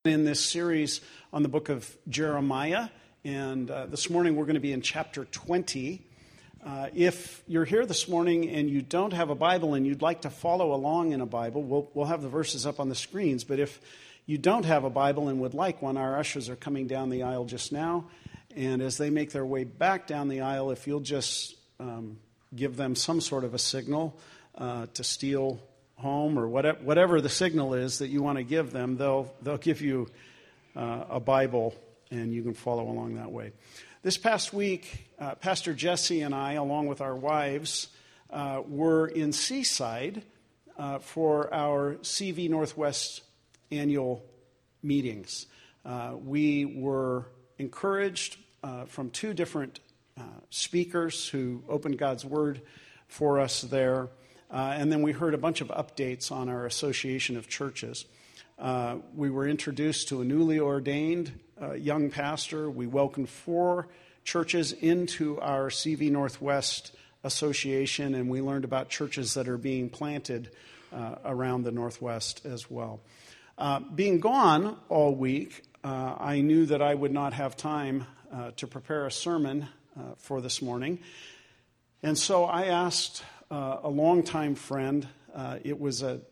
In this series on the book of Jeremiah, and this morning we're going to be in chapter 20. If you're here this morning and you don't have a Bible and you'd like to follow along in a Bible, we'll have the verses up on the screens, but if you don't have a Bible and would like one, our ushers are coming down the aisle just now, and as they make their way back down the aisle, if you'll just give them some sort of a signal to steal home or whatever the signal is that you want to give them, they'll give you a Bible and you can follow along that way. This past week, Pastor Jesse and I, along with our wives, were in Seaside for our CV Northwest annual meetings. We were encouraged from two different speakers who opened God's Word for us there. And then we heard a bunch of updates on our association of churches. We were introduced to a newly ordained young pastor. We welcomed 4 churches into our CV Northwest association, and we learned about churches that are being planted around the Northwest as well. Being gone all week, I knew that I would not have time to prepare a sermon for this morning. And so I asked a longtime friend. It was a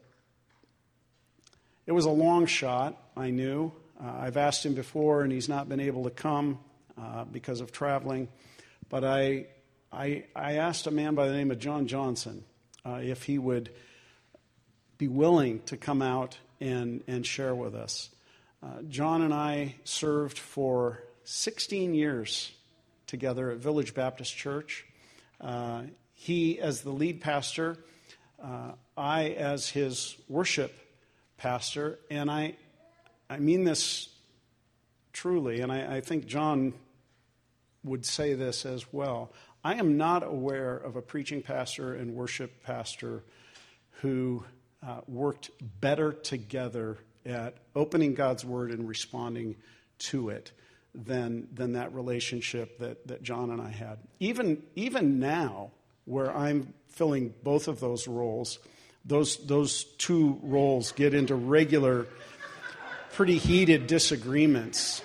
long shot, I knew. I've asked him before, and he's not been able to come because of traveling. But I asked a man by the name of John Johnson if he would be willing to come out and share with us. John and I served for 16 years together at Village Baptist Church. He as the lead pastor, I as his worship pastor, and I mean this truly, and I think John would say this as well. I am not aware of a preaching pastor and worship pastor who worked better together at opening God's Word and responding to it than that relationship that John and I had. Even now, where I'm filling both of those roles, those two roles get into regular, pretty heated disagreements.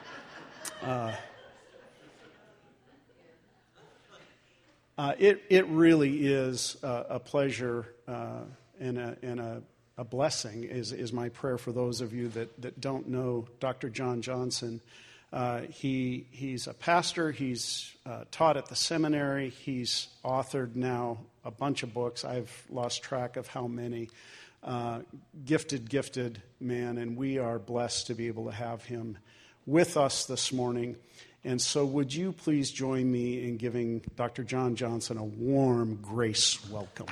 It really is a pleasure and a blessing is my prayer for those of you that don't know Dr. John Johnson. He's a pastor. He's taught at the seminary. He's authored now a bunch of books. I've lost track of how many. Gifted man, and we are blessed to be able to have him with us this morning. And so would you please join me in giving Dr. John Johnson a warm grace welcome.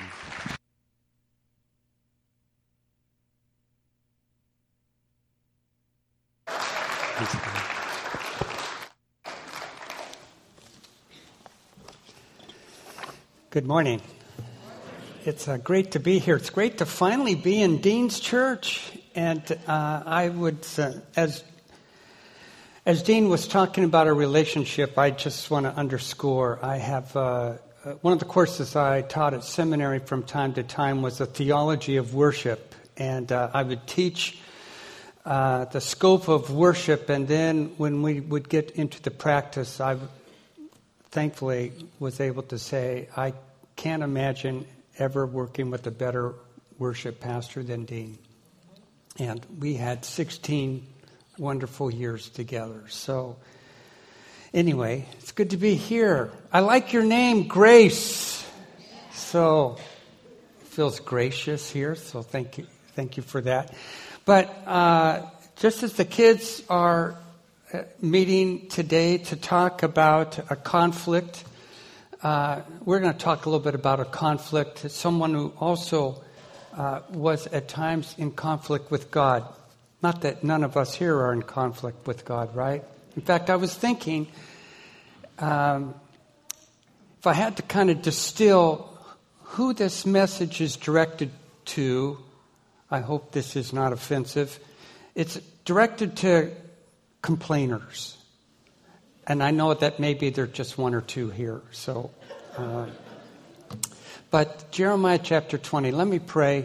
Good morning. It's great to be here. It's great to finally be in Dean's church. And I would, as Dean was talking about our relationship, I just want to underscore, I have one of the courses I taught at seminary from time to time was the theology of worship. And I would teach the scope of worship. And then when we would get into the practice, I thankfully was able to say, I can't imagine ever working with a better worship pastor than Dean. And we had 16 wonderful years together. So anyway, it's good to be here. I like your name, Grace. So it feels gracious here, so thank you for that. But just as the kids are meeting today to talk about a conflict, we're going to talk a little bit about a conflict. Someone who also was at times in conflict with God. Not that none of us here are in conflict with God, right? In fact, I was thinking, if I had to kind of distill who this message is directed to, I hope this is not offensive. It's directed to complainers. And I know that maybe there are just one or two here. So, but Jeremiah chapter 20, let me pray,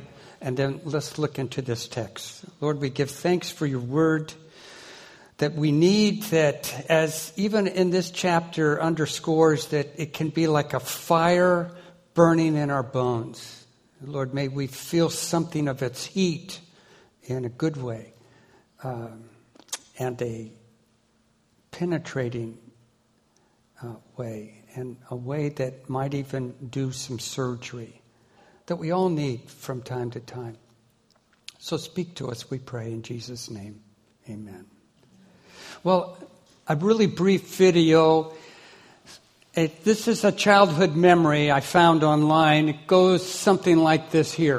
and then let's look into this text. Lord, we give thanks for your word that we need, that as even in this chapter underscores that it can be like a fire burning in our bones. Lord, may we feel something of its heat in a good way, and a penetrating way, and a way that might even do some surgery that we all need from time to time. So speak to us, we pray, in Jesus' name. Amen. Well, a really brief video. This is a childhood memory I found online. It goes something like this here.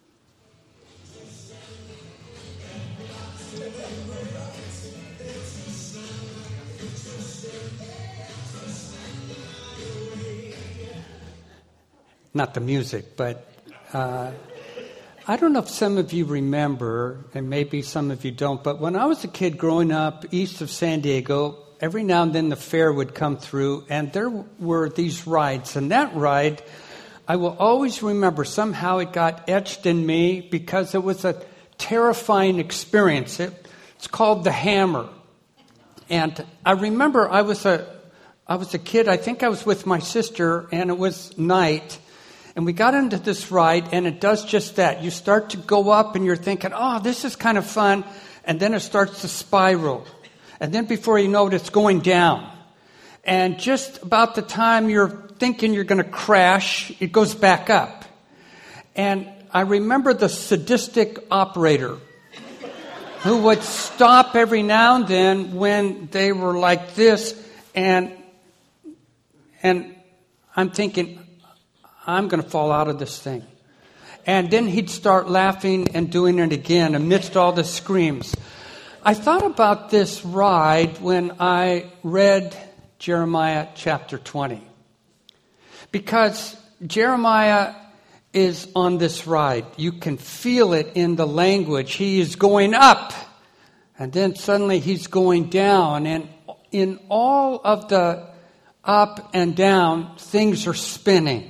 Not the music, but I don't know if some of you remember, and maybe some of you don't, but when I was a kid growing up east of San Diego, every now and then the fair would come through, and there were these rides. And that ride, I will always remember, somehow it got etched in me because it was a terrifying experience. It's called the Hammer. And I remember I was a kid, I think I was with my sister, and it was night. And we got into this ride, and it does just that. You start to go up, and you're thinking, oh, this is kind of fun. And then it starts to spiral. And then before you know it, it's going down. And just about the time you're thinking you're going to crash, it goes back up. And I remember the sadistic operator who would stop every now and then when they were like this. And I'm thinking, I'm going to fall out of this thing. And then he'd start laughing and doing it again amidst all the screams. I thought about this ride when I read Jeremiah chapter 20. Because Jeremiah is on this ride. You can feel it in the language. He is going up, and then suddenly he's going down. And in all of the up and down, things are spinning.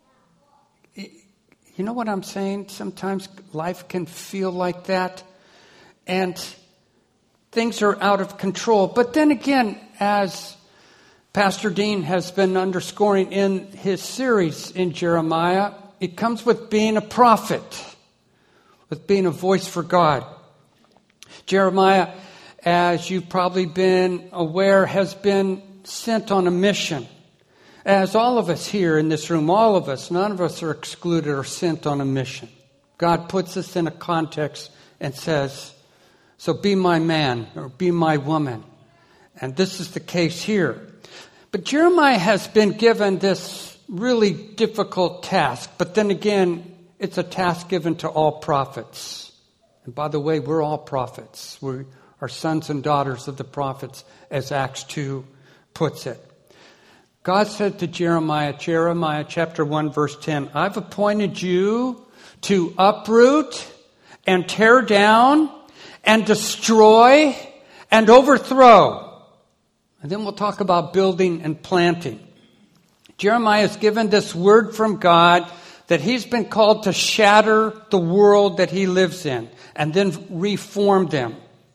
You know what I'm saying? Sometimes life can feel like that. And things are out of control. But then again, as Pastor Dean has been underscoring in his series in Jeremiah, it comes with being a prophet, with being a voice for God. Jeremiah, as you've probably been aware, has been sent on a mission. As all of us here in this room, all of us, none of us are excluded or sent on a mission. God puts us in a context and says, so be my man or be my woman. And this is the case here. But Jeremiah has been given this really difficult task. But then again, it's a task given to all prophets. And by the way, we're all prophets. We are sons and daughters of the prophets, as Acts 2 puts it. God said to Jeremiah chapter 1, verse 10, I've appointed you to uproot and tear down and destroy and overthrow. And then we'll talk about building and planting. Jeremiah is given this word from God that he's been called to shatter the world that he lives in and then reform them.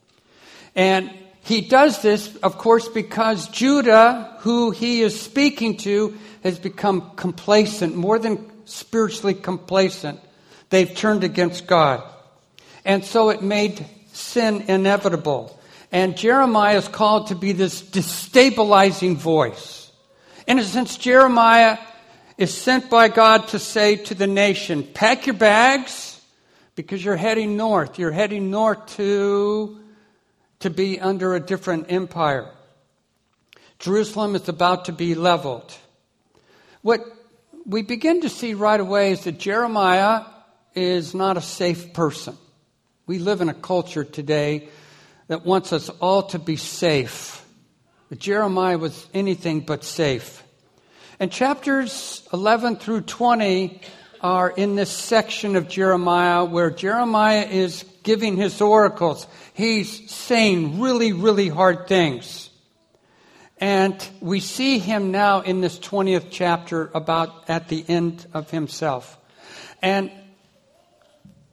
And he does this, of course, because Judah, who he is speaking to, has become complacent, more than spiritually complacent. They've turned against God. And so it made sin inevitable. And Jeremiah is called to be this destabilizing voice. In a sense, Jeremiah is sent by God to say to the nation, pack your bags because you're heading north. You're heading north to be under a different empire. Jerusalem is about to be leveled. What we begin to see right away is that Jeremiah is not a safe person. We live in a culture today that wants us all to be safe. But Jeremiah was anything but safe. And chapters 11 through 20 are in this section of Jeremiah where Jeremiah is giving his oracles. He's saying really, really hard things. And we see him now in this 20th chapter about at the end of himself. And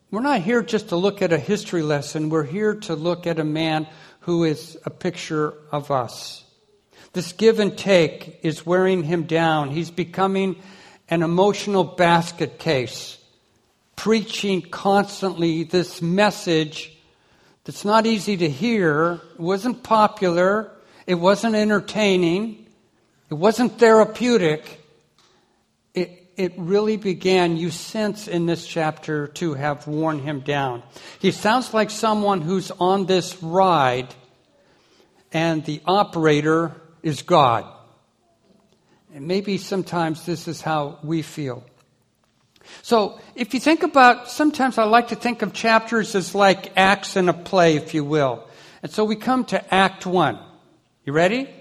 we're not here just to look at a history lesson. We're here to look at a man who is a picture of us. This give and take is wearing him down. He's becoming an emotional basket case, preaching constantly this message that's not easy to hear. It wasn't popular. It wasn't entertaining. It wasn't therapeutic. It really began, you sense in this chapter, to have worn him down. He sounds like someone who's on this ride, and the operator is God. And maybe sometimes this is how we feel. So if you think about, sometimes I like to think of chapters as like acts in a play, if you will. And so we come to Act 1. You ready?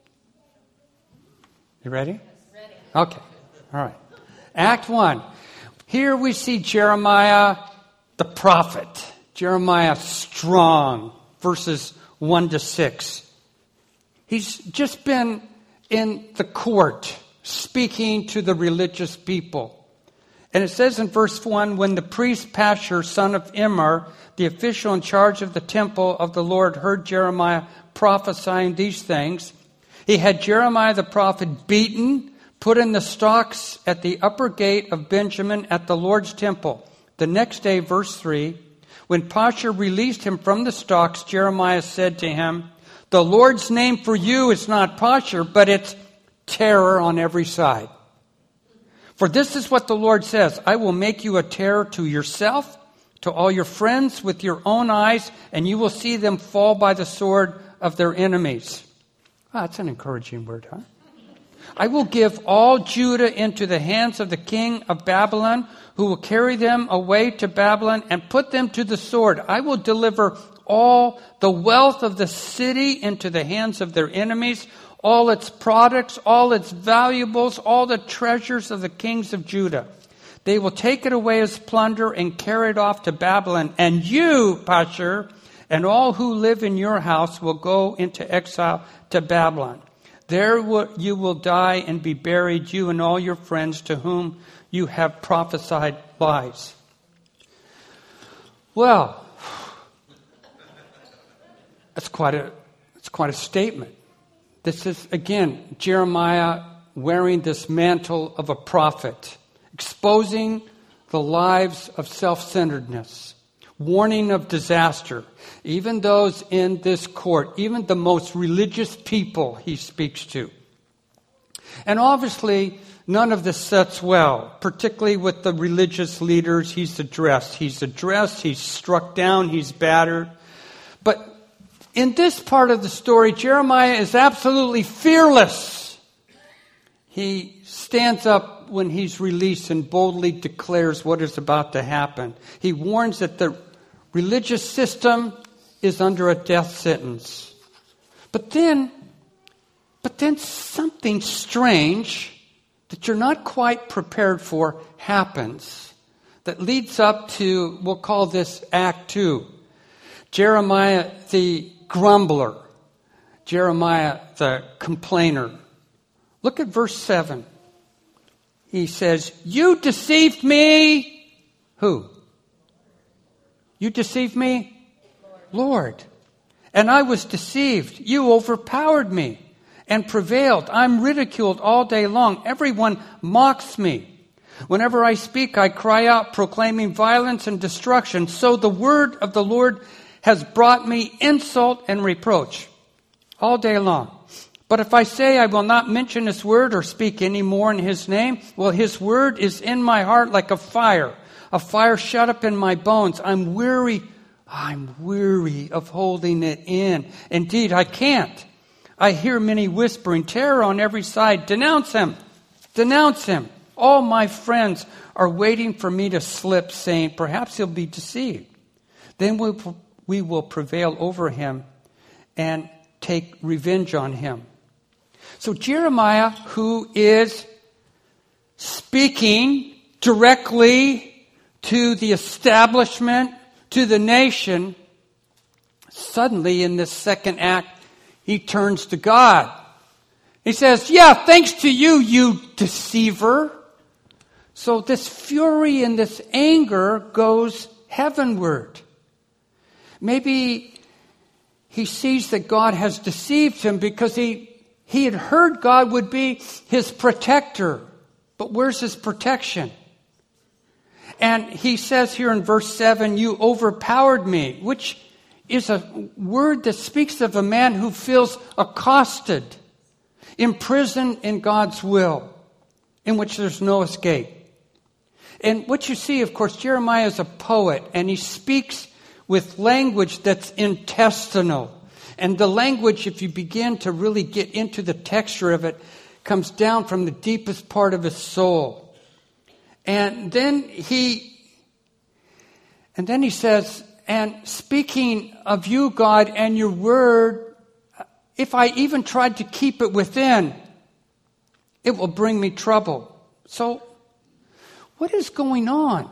You ready? Ready. Okay. All right. Act 1. Here we see Jeremiah the prophet. Jeremiah strong, verses 1 to 6. He's just been in the court speaking to the religious people. And it says in verse 1, when the priest Pashur, son of Immer, the official in charge of the temple of the Lord, heard Jeremiah prophesying these things, he had Jeremiah the prophet beaten, put in the stocks at the upper gate of Benjamin at the Lord's temple. The next day, verse 3, when Pashur released him from the stocks, Jeremiah said to him, the Lord's name for you is not Pashur, but it's terror on every side. For this is what the Lord says, I will make you a terror to yourself, to all your friends with your own eyes, and you will see them fall by the sword of their enemies. Oh, that's an encouraging word, huh? I will give all Judah into the hands of the king of Babylon, who will carry them away to Babylon and put them to the sword. I will deliver all the wealth of the city into the hands of their enemies, all its products, all its valuables, all the treasures of the kings of Judah. They will take it away as plunder and carry it off to Babylon. And you, Pashur, and all who live in your house will go into exile to Babylon. There you will die and be buried, you and all your friends to whom you have prophesied lies. Well, that's quite a statement. This is, again, Jeremiah wearing this mantle of a prophet, exposing the lives of self-centeredness, warning of disaster. Even those in this court, even the most religious people he speaks to. And obviously, none of this sets well, particularly with the religious leaders he's addressed. He's struck down, he's battered. But in this part of the story, Jeremiah is absolutely fearless. He stands up when he's released and boldly declares what is about to happen. He warns that the religious system is under a death sentence. But then something strange that you're not quite prepared for happens that leads up to, we'll call this Act 2. Jeremiah the grumbler. Jeremiah the complainer. Look at verse 7. He says, you deceived me. Who? You deceived me? Lord. And I was deceived. You overpowered me and prevailed. I'm ridiculed all day long. Everyone mocks me. Whenever I speak, I cry out, proclaiming violence and destruction. So the word of the Lord has brought me insult and reproach all day long. But if I say I will not mention his word or speak any more in his name, well, his word is in my heart like a fire shut up in my bones. I'm weary of holding it in. Indeed, I can't. I hear many whispering, terror on every side. Denounce him. Denounce him. All my friends are waiting for me to slip, saying, perhaps he'll be deceived. Then we will prevail over him and take revenge on him. So Jeremiah, who is speaking directly to the establishment, to the nation, suddenly in this second act, he turns to God. He says, yeah, thanks to you, you deceiver. So this fury and this anger goes heavenward. Maybe he sees that God has deceived him because he had heard God would be his protector. But where's his protection? And he says here in verse 7, you overpowered me, which is a word that speaks of a man who feels accosted, imprisoned in God's will, in which there's no escape. And what you see, of course, Jeremiah is a poet, and he speaks with language that's intestinal. And the language, if you begin to really get into the texture of it, comes down from the deepest part of his soul. And then he says, and speaking of you, God, and your word, if I even tried to keep it within, it will bring me trouble. So, what is going on?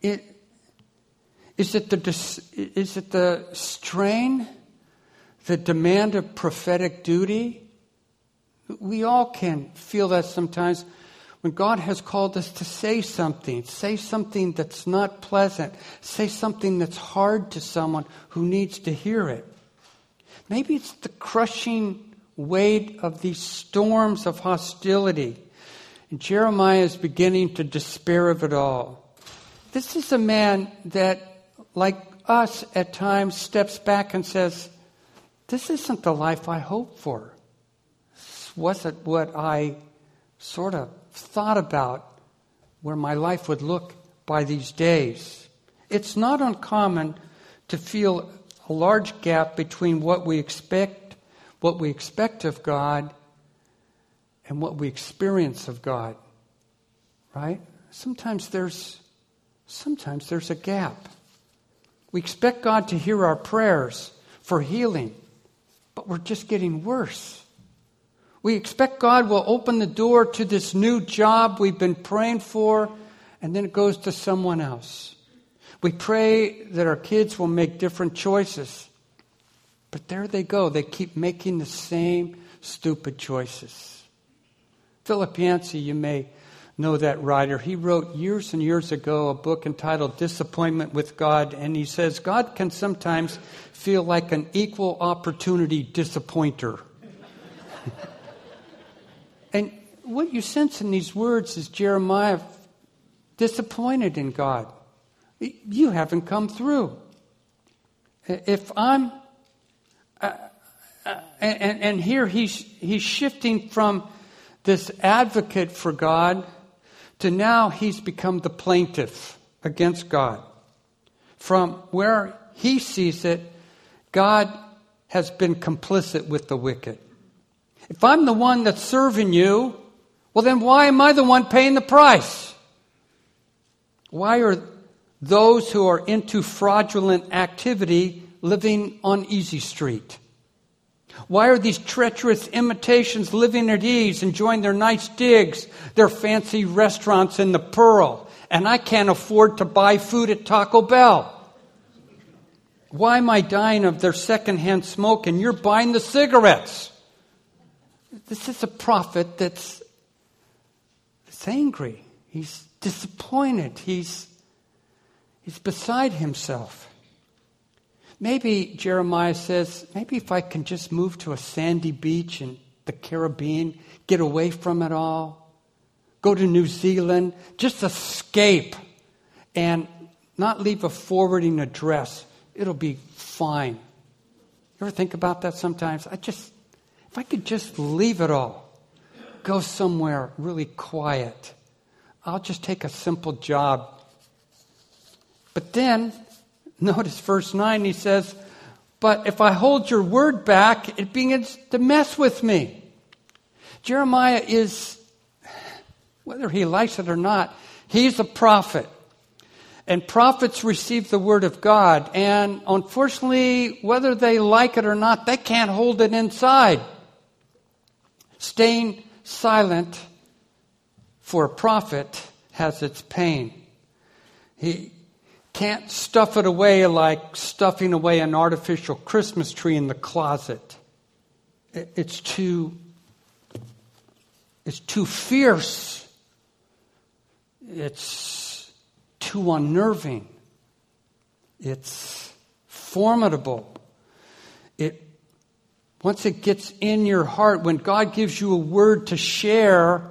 Is it the strain, the demand of prophetic duty? We all can feel that sometimes when God has called us to say something that's not pleasant, say something that's hard to someone who needs to hear it. Maybe it's the crushing weight of these storms of hostility. And Jeremiah is beginning to despair of it all. This is a man that, like us at times, steps back and says, this isn't the life I hoped for. This wasn't what I sort of thought about where my life would look by these days. It's not uncommon to feel a large gap between what we expect of God and what we experience of God. Right? Sometimes there's a gap. We expect God to hear our prayers for healing, but we're just getting worse. We expect God will open the door to this new job we've been praying for, and then it goes to someone else. We pray that our kids will make different choices, but there they go. They keep making the same stupid choices. Philip Yancey, you may know that writer. He wrote years and years ago a book entitled Disappointment with God, and he says God can sometimes feel like an equal opportunity disappointer. And what you sense in these words is Jeremiah disappointed in God. You haven't come through. If I'm... And here he's shifting from this advocate for God to now he's become the plaintiff against God. From where he sees it, God has been complicit with the wicked. If I'm the one that's serving you, well then why am I the one paying the price? Why are those who are into fraudulent activity living on easy street? Why are these treacherous imitations living at ease, enjoying their nice digs, their fancy restaurants in the Pearl, and I can't afford to buy food at Taco Bell? Why am I dying of their secondhand smoke and you're buying the cigarettes? This is a prophet that's angry. He's disappointed. He's beside himself. Maybe Jeremiah says, maybe if I can just move to a sandy beach in the Caribbean, get away from it all, go to New Zealand, just escape and not leave a forwarding address. It'll be fine. You ever think about that sometimes? If I could just leave it all, go somewhere really quiet, I'll just take a simple job. But then, notice verse 9, he says, but if I hold your word back, it begins to mess with me. Jeremiah is, whether he likes it or not, he's a prophet. And prophets receive the word of God. And unfortunately, whether they like it or not, they can't hold it inside. Staying silent for a prophet has its pain. He can't stuff it away like stuffing away an artificial Christmas tree in the closet. It's too fierce. It's too unnerving. It's formidable. Once it gets in your heart, when God gives you a word to share,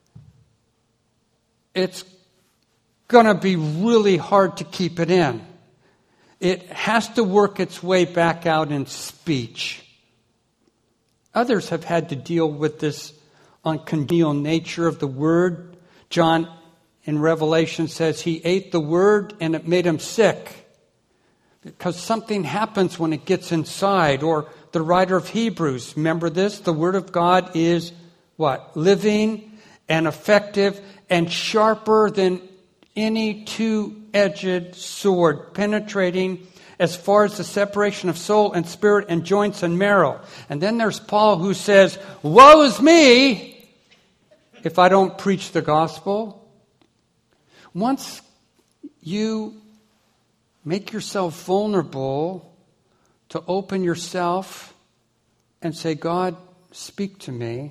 it's going to be really hard to keep it in. It has to work its way back out in speech. Others have had to deal with this uncongenial nature of the word. John in Revelation says he ate the word and it made him sick. Because something happens when it gets inside. Or the writer of Hebrews, remember this? The word of God is what? Living and effective and sharper than any two-edged sword, penetrating as far as the separation of soul and spirit and joints and marrow. And then there's Paul who says, woe is me if I don't preach the gospel. Once you make yourself vulnerable to open yourself and say, God, speak to me,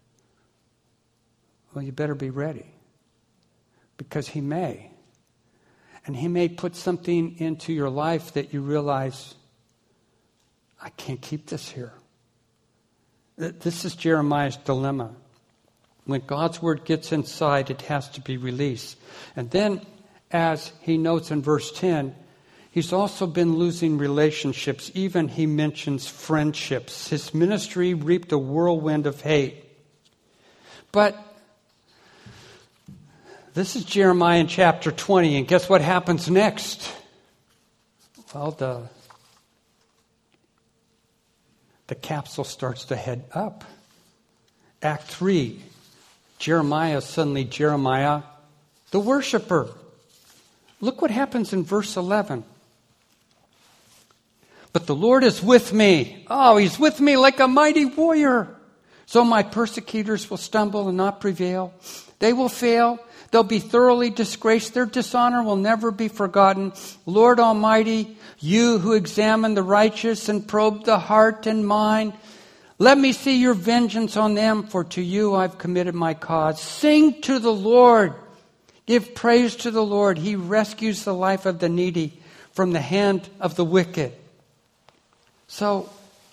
well, you better be ready. Because He may. And He may put something into your life that you realize, I can't keep this here. This is Jeremiah's dilemma. When God's word gets inside, it has to be released. And then, as he notes in verse 10, he's also been losing relationships. Even he mentions friendships. His ministry reaped a whirlwind of hate. But this is Jeremiah in chapter 20, and guess what happens next? Well, the capsule starts to head up. Act 3, Jeremiah, the worshiper. Look what happens in verse 11. But the Lord is with me. Oh, He's with me like a mighty warrior. So my persecutors will stumble and not prevail. They will fail. They'll be thoroughly disgraced. Their dishonor will never be forgotten. Lord Almighty, you who examine the righteous and probe the heart and mind, let me see your vengeance on them, for to you I've committed my cause. Sing to the Lord. Give praise to the Lord. He rescues the life of the needy from the hand of the wicked. So,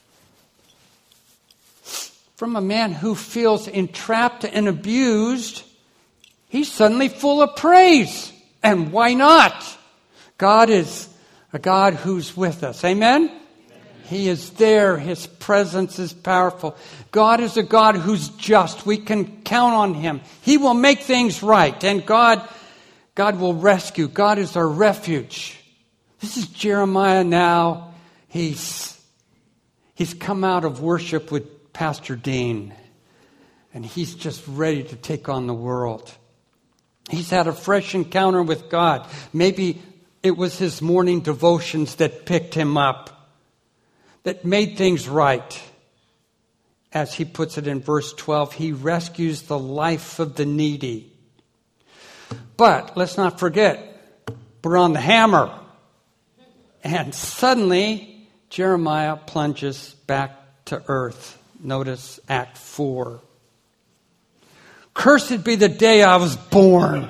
from a man who feels entrapped and abused, he's suddenly full of praise. And why not? God is a God who's with us. Amen? He is there. His presence is powerful. God is a God who's just. We can count on Him. He will make things right. And God will rescue. God is our refuge. This is Jeremiah now. He's come out of worship with Pastor Dean. And he's just ready to take on the world. He's had a fresh encounter with God. Maybe it was his morning devotions that picked him up, that made things right. As he puts it in verse 12, he rescues the life of the needy. But let's not forget, we're on the hammer. And suddenly, Jeremiah plunges back to earth. Notice Act 4. Cursed be the day I was born.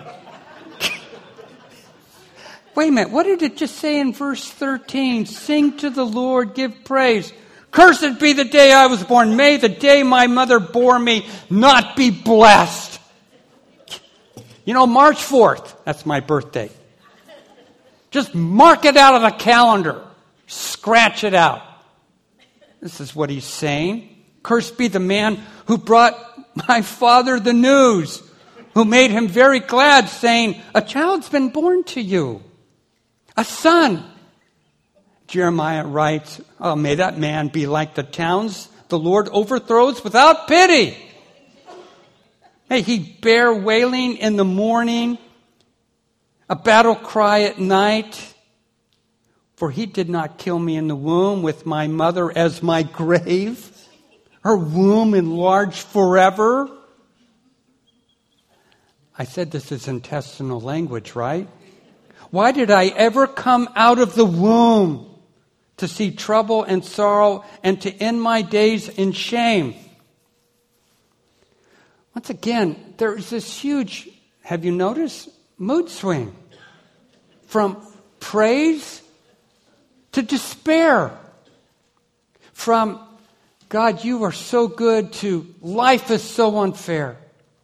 Wait a minute, what did it just say in verse 13? Sing to the Lord, give praise. Cursed be the day I was born. May the day my mother bore me not be blessed. You know, March 4th, that's my birthday. Just mark it out of the calendar. Scratch it out. This is what he's saying. Cursed be the man who brought my father the news, who made him very glad, saying, a child's been born to you, a son. Jeremiah writes, oh, may that man be like the towns the Lord overthrows without pity. May he bear wailing in the morning, a battle cry at night. For he did not kill me in the womb with my mother as my grave, her womb enlarged forever. I said this is intestinal language, right? Why did I ever come out of the womb to see trouble and sorrow and to end my days in shame? Once again, there is this huge, have you noticed, mood swing from praise to despair, from God, you are so good, to life is so unfair.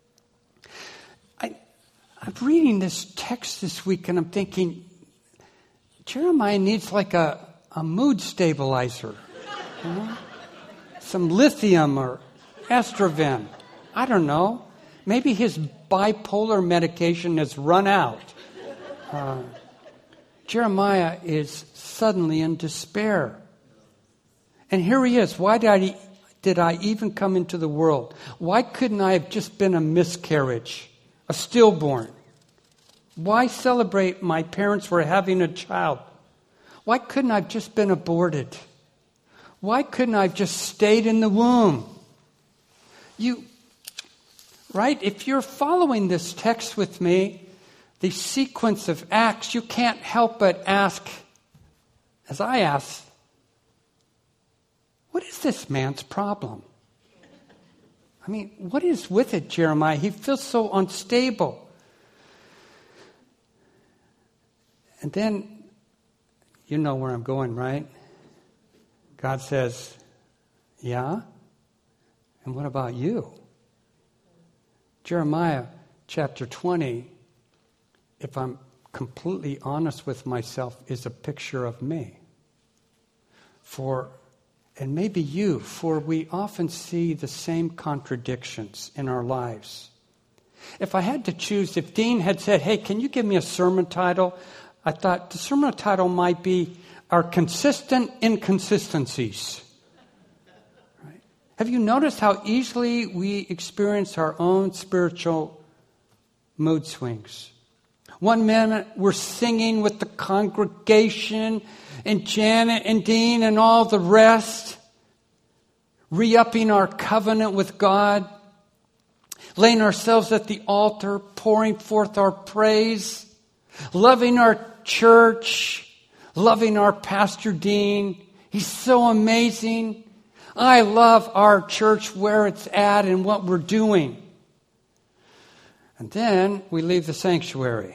I'm reading this text this week and I'm thinking, Jeremiah needs like a mood stabilizer. You know? Some lithium or Estroven. I don't know. Maybe his bipolar medication has run out. Jeremiah is suddenly in despair. And here he is. Why did I even come into the world? Why couldn't I have just been a miscarriage? A stillborn? Why celebrate my parents were having a child? Why couldn't I have just been aborted? Why couldn't I have just stayed in the womb? Right? If you're following this text with me, the sequence of acts, you can't help but ask, as I ask, what is this man's problem? I mean, what is with it, Jeremiah? He feels so unstable. And then, you know where I'm going, right? God says, yeah? And what about you? Jeremiah chapter 20, if I'm completely honest with myself, is a picture of me. And maybe you, for we often see the same contradictions in our lives. If I had to choose, if Dean had said, hey, can you give me a sermon title? I thought the sermon title might be Our Consistent Inconsistencies. Right? Have you noticed how easily we experience our own spiritual mood swings? One minute we're singing with the congregation and Janet and Dean and all the rest, re-upping our covenant with God, laying ourselves at the altar, pouring forth our praise, loving our church, loving our Pastor Dean. He's so amazing. I love our church, where it's at and what we're doing. And then we leave the sanctuary.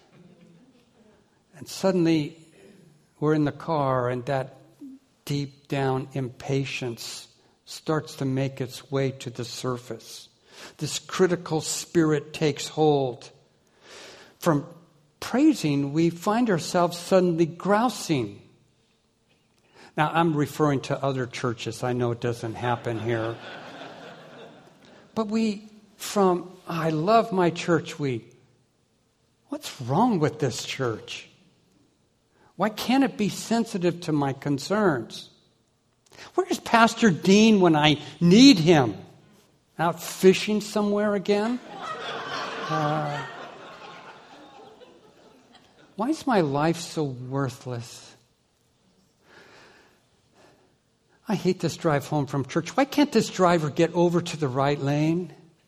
And suddenly we're in the car and that deep down impatience starts to make its way to the surface. This critical spirit takes hold. From praising, we find ourselves suddenly grousing. Now, I'm referring to other churches. I know it doesn't happen here. But I love my church, what's wrong with this church? Why can't it be sensitive to my concerns? Where's Pastor Dean when I need him? Out fishing somewhere again? Why is my life so worthless? I hate this drive home from church. Why can't this driver get over to the right lane?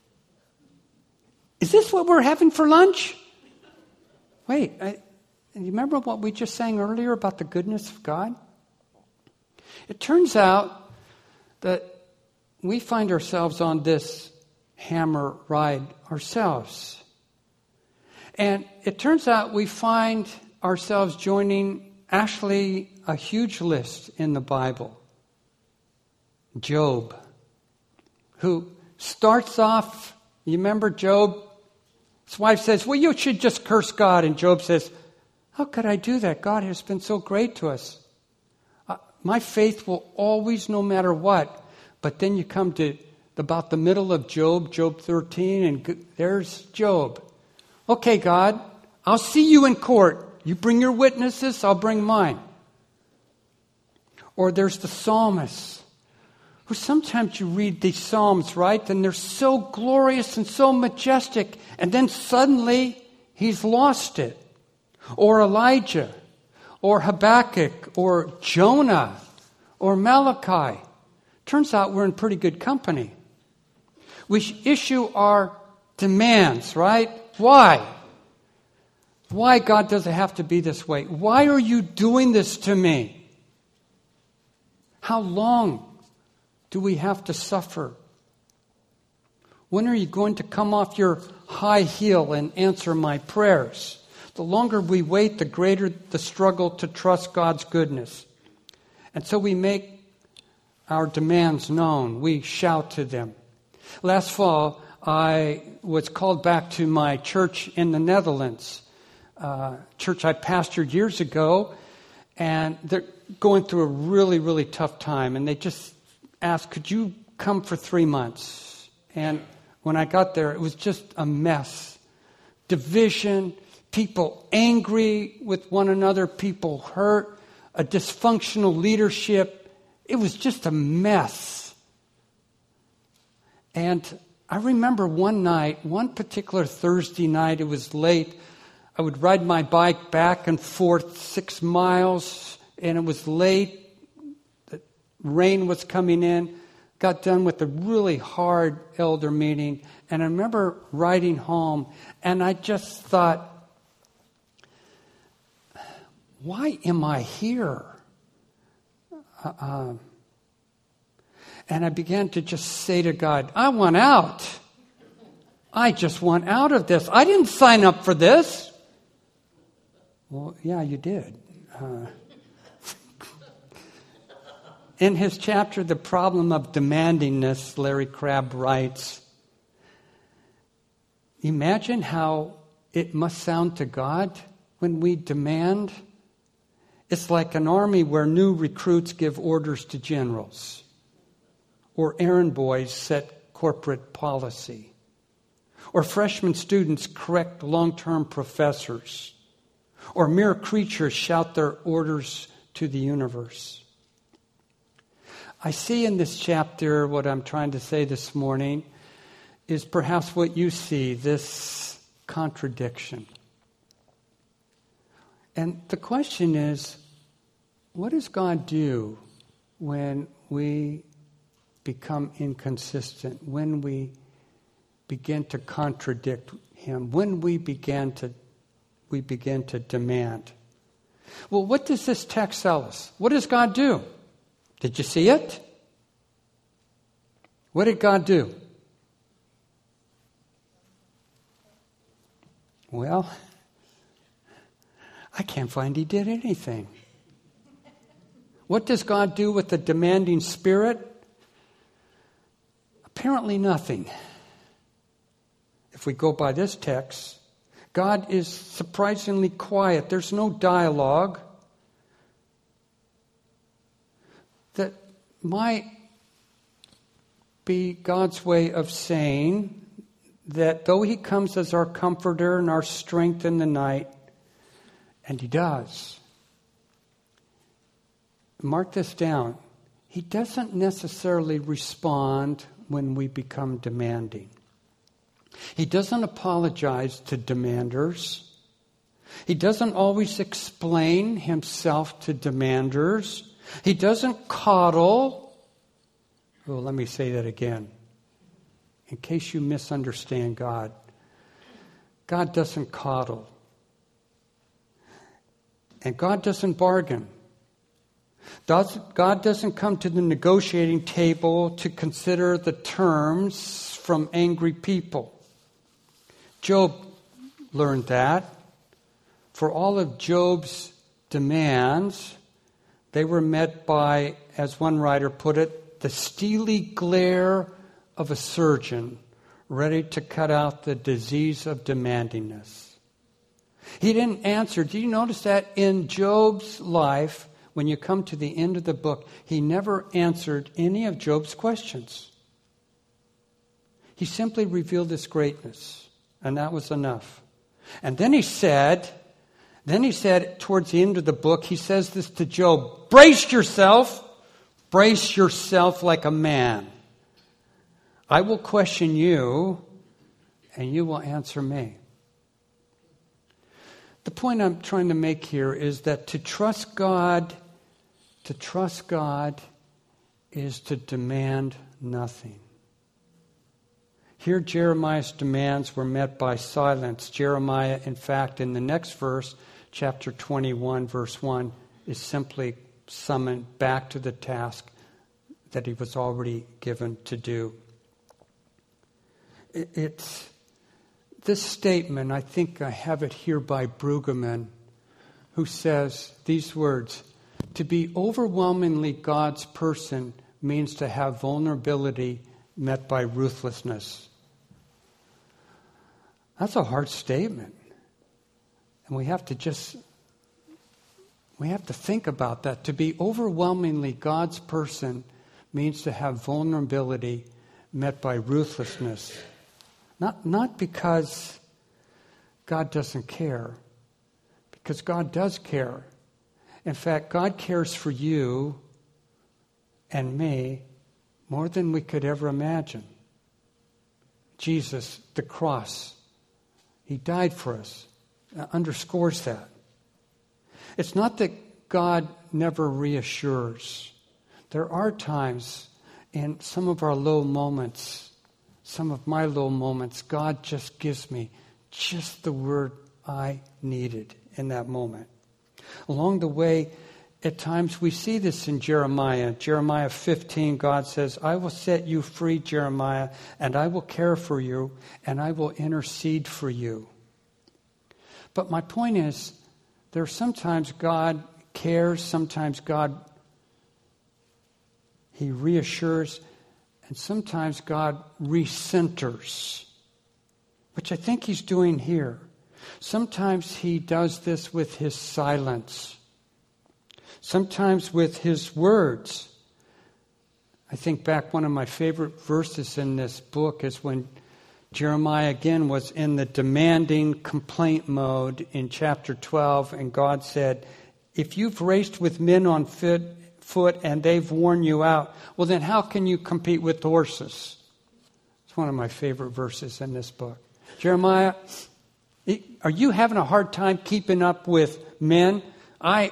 Is this what we're having for lunch? Wait, you remember what we just sang earlier about the goodness of God? It turns out that we find ourselves on this hammer ride ourselves. And it turns out we find ourselves joining actually a huge list in the Bible. Job, who starts off, you remember Job? His wife says, well, you should just curse God. And Job says, how could I do that? God has been so great to us. My faith will always, no matter what. But then you come to about the middle of Job 13, and there's Job. Okay, God, I'll see you in court. You bring your witnesses, I'll bring mine. Or there's the psalmist, who sometimes you read these psalms, right? And they're so glorious and so majestic. And then suddenly, he's lost it. Or Elijah, or Habakkuk, or Jonah, or Malachi. Turns out we're in pretty good company. We issue our demands, right? Why? Why, God, does it have to be this way? Why are you doing this to me? How long do we have to suffer? When are you going to come off your high heel and answer my prayers? The longer we wait, the greater the struggle to trust God's goodness. And so we make our demands known. We shout to them. Last fall, I was called back to my church in the Netherlands, church I pastored years ago, and they're going through a really, really tough time. And they just asked, could you come for 3 months? And when I got there, it was just a mess. Division, people angry with one another, people hurt, a dysfunctional leadership. It was just a mess. And I remember one night, one particular Thursday night, it was late. I would ride my bike back and forth 6 miles, and it was late. The rain was coming in. Got done with a really hard elder meeting, and I remember riding home, and I just thought, why am I here? And I began to just say to God, I want out. I just want out of this. I didn't sign up for this. Well, yeah, you did. In his chapter, The Problem of Demandingness, Larry Crabb writes, imagine how it must sound to God when we demand. It's like an army where new recruits give orders to generals, or errand boys set corporate policy, or freshman students correct long-term professors, or mere creatures shout their orders to the universe. I see in this chapter, what I'm trying to say this morning is perhaps what you see, this contradiction. And the question is, what does God do when we become inconsistent, when we begin to contradict him, when we begin to demand? Well, what does this text tell us? What does God do? Did you see it? What did God do? Well, I can't find he did anything. What does God do with the demanding spirit? Apparently nothing. If we go by this text, God is surprisingly quiet. There's no dialogue. That might be God's way of saying that though he comes as our comforter and our strength in the night, and he does, mark this down, he doesn't necessarily respond when we become demanding. He doesn't apologize to demanders. He doesn't always explain himself to demanders. He doesn't coddle. Well, let me say that again. In case you misunderstand God. God doesn't coddle. And God doesn't bargain. God doesn't come to the negotiating table to consider the terms from angry people. Job learned that. For all of Job's demands, they were met by, as one writer put it, the steely glare of a surgeon ready to cut out the disease of demandingness. He didn't answer. Do you notice that in Job's life, when you come to the end of the book, he never answered any of Job's questions. He simply revealed his greatness, and that was enough. And then he said towards the end of the book, he says this to Job, brace yourself like a man. I will question you, and you will answer me. The point I'm trying to make here is that to trust God is to demand nothing. Here Jeremiah's demands were met by silence. Jeremiah, in fact, in the next verse, chapter 21, verse 1, is simply summoned back to the task that he was already given to do. It's this statement, I think I have it here by Brueggemann, who says these words, To be overwhelmingly God's person means to have vulnerability met by ruthlessness. That's a hard statement. And we have to think about that. To be overwhelmingly God's person means to have vulnerability met by ruthlessness. Not because God doesn't care, because God does care. In fact, God cares for you and me more than we could ever imagine. Jesus, the cross, He died for us. That underscores that. It's not that God never reassures. There are times in some of our low moments, some of my low moments, God just gives me just the word I needed in that moment. Along the way, at times we see this in Jeremiah. Jeremiah 15, God says, I will set you free, Jeremiah, and I will care for you, and I will intercede for you. But my point is, there's sometimes God cares, sometimes God, He reassures, and sometimes God recenters, which I think He's doing here. Sometimes He does this with His silence. Sometimes with His words. I think back, one of my favorite verses in this book is when Jeremiah again was in the demanding complaint mode in chapter 12, and God said, if you've raced with men on foot and they've worn you out, well then how can you compete with horses? It's one of my favorite verses in this book. Jeremiah, are you having a hard time keeping up with men? I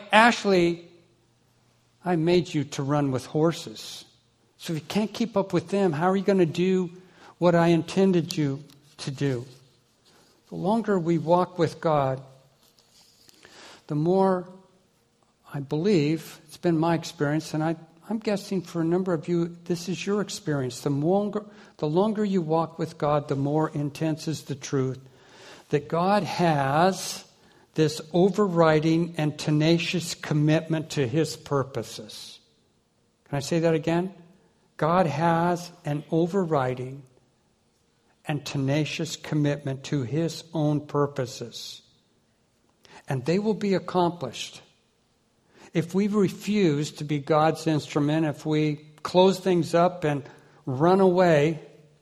made you to run with horses. So if you can't keep up with them, how are you going to do what I intended you to do? The longer we walk with God, the more I believe, it's been my experience, and I'm guessing for a number of you, this is your experience. The longer you walk with God, the more intense is the truth that God has this overriding and tenacious commitment to His purposes. Can I say that again? God has an overriding and tenacious commitment to His own purposes. And they will be accomplished. If we refuse to be God's instrument, if we close things up and run away,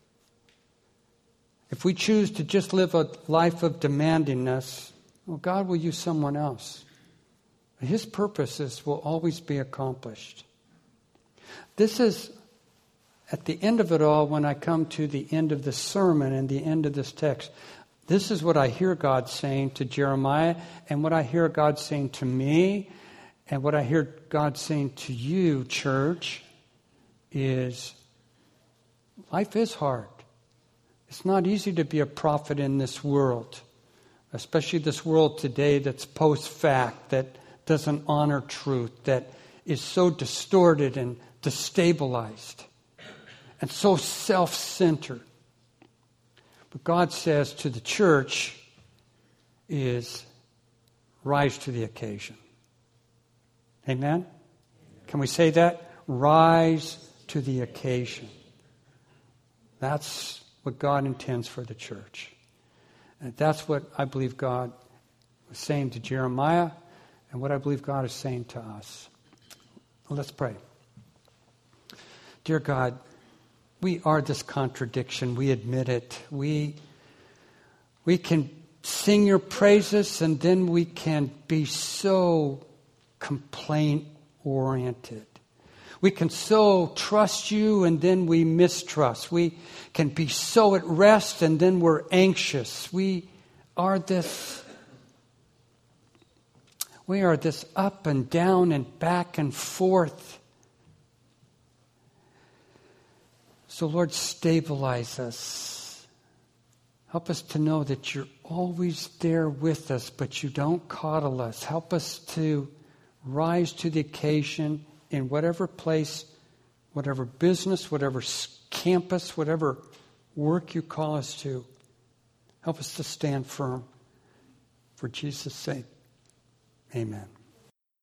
if we choose to just live a life of demandingness, well, God will use someone else. His purposes will always be accomplished. This is, at the end of it all, when I come to the end of the sermon and the end of this text, this is what I hear God saying to Jeremiah, and what I hear God saying to me, and what I hear God saying to you, church, is life is hard. It's not easy to be a prophet in this world, especially this world today that's post-fact, that doesn't honor truth, that is so distorted and destabilized and so self-centered. But God says to the church is rise to the occasion. Amen? Can we say that? Rise to the occasion. That's what God intends for the church. And that's what I believe God was saying to Jeremiah, and what I believe God is saying to us. Let's pray. Dear God, we are this contradiction. We admit it. We can sing your praises, and then we can be so complaint-oriented. We can so trust you, and then we mistrust. We can be so at rest, and then we're anxious. We are this up and down and back and forth. So Lord, stabilize us. Help us to know that you're always there with us, but you don't coddle us. Help us to rise to the occasion in whatever place, whatever business, whatever campus, whatever work you call us to. Help us to stand firm. For Jesus' sake, amen.